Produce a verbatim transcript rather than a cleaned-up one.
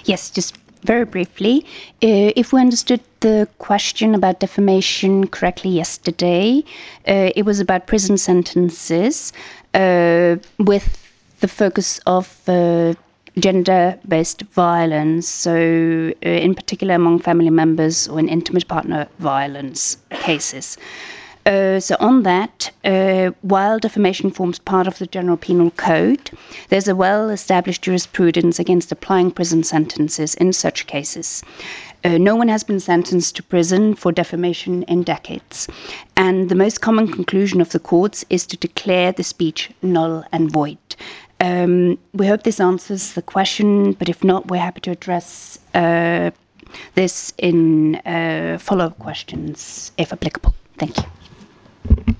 Yes, just very briefly. Uh, if we understood the question about defamation correctly yesterday, uh, it was about prison sentences uh, with the focus of uh, gender-based violence, so uh, in particular among family members or in intimate partner violence cases. Uh, so on that, uh, while defamation forms part of the General Penal Code, there's a well-established jurisprudence against applying prison sentences in such cases. Uh, no one has been sentenced to prison for defamation in decades, and the most common conclusion of the courts is to declare the speech null and void. Um, we hope this answers the question, but if not, we're happy to address uh, this in uh, follow-up questions, if applicable. Thank you.